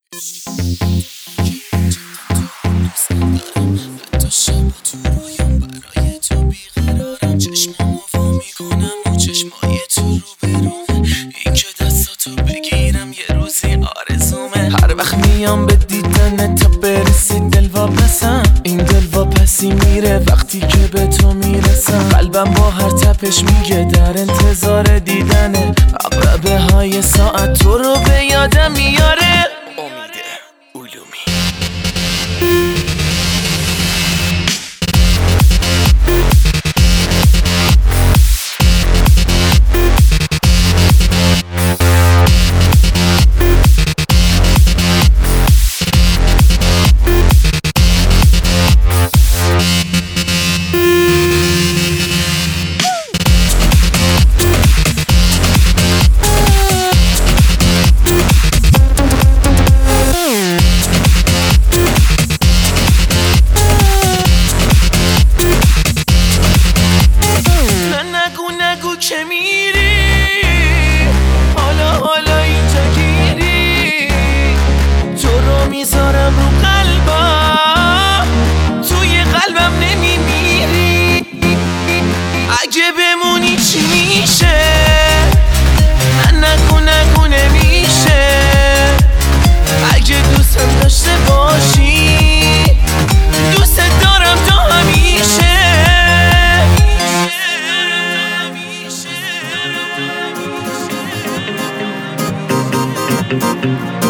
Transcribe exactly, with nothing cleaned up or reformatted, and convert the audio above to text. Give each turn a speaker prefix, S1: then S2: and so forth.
S1: حتی شبا تو رویام برای تو بیقرارم، چشمامو وا میکنم و چشمای تو رو بروم، این که دستاتو بگیرم یه روزی آرزومه. هر وقت میام به دیدن تا برسی دل واپسم، این دل واپسی میره وقتی که به تو میرسم. قلبم با هر تپش میگه در انتظار دیدنه، عقربه های ساعت تو رو به یادم میاره. امید علومی. که میری حالا حالا اینجا گیری، تو رو میذارم رو قلبم، توی قلبم نمیمیری. اگه بمونی چی میشه؟ نه نگو نگو نمیشه. اگه دوستم داشته باشی دوست دارم تا همیشه. Thank you.